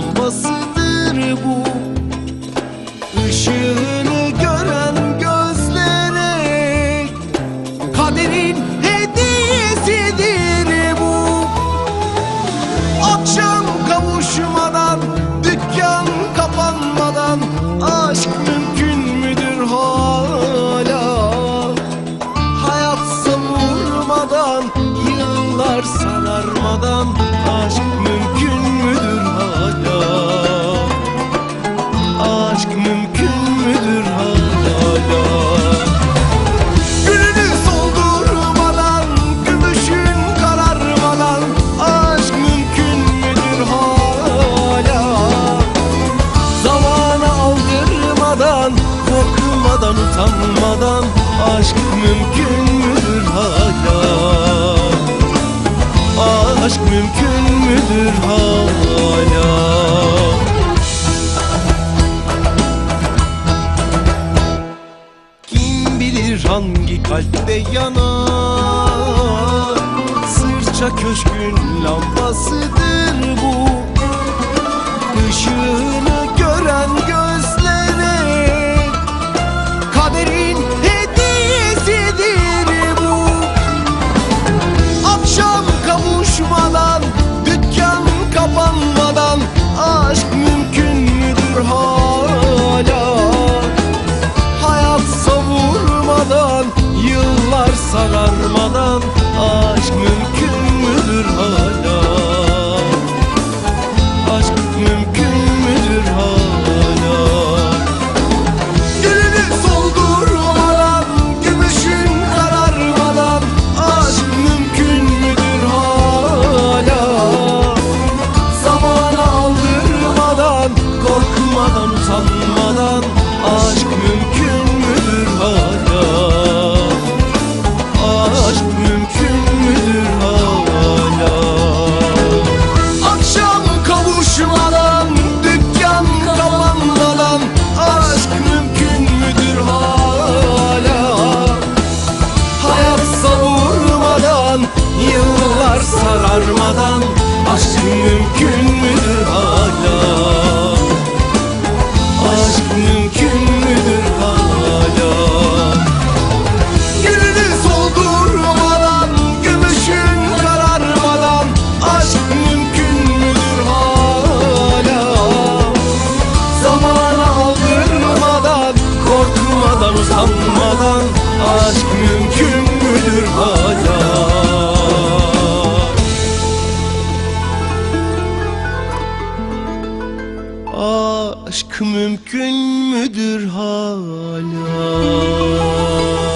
lambasıdır bu. Işığını gören gözlere kaderin hediyesidir bu. Akşam kavuşmadan, dükkan kapanmadan aşk mümkün müdür hala? Hayat savurmadan, yıllar sararmadan aşk mümkün müdür hala? Aşk mümkün müdür hala? Gülünü soldurmadan, gümüşün kararmadan aşk mümkün müdür hala? Zamanı aldırmadan, korkmadan, utanmadan aşk mümkün müdür hala? Aşk mümkün müdür hala? Kim bilir hangi kalpte yanar, sırça köşkün lambasıdır bu. Işığını gören gözlere kaderin hediyesidir bu. Akşam kavuşmadan, dükkan kapanmadan aşk mümkün müdür hala? Hayat savurmadan, yıllar sararmadan aşk mümkün müdür hala? Aşk mümkün müdür hala? Gülünü soldurmadan, gümüşün kararmadan aşk mümkün müdür hala? Zamanı aldırmadan, korkmadan, utanmadan aşk mümkün müdür hala? Aşk mümkün müdür hala? Akşam kavuşmadan, dükkan kapanmadan aşk mümkün müdür hala? Hayat savurmadan, yıllar sararmadan aşk mümkün müdür hala? Aşk mümkün müdür hala? Gülünü soldurmadan, gümüşün kararmadan aşk mümkün müdür hala? Zamanı aldırmadan, korkmadan, utanmadan aşk mümkün müdür hala? Aşk mümkün müdür hala?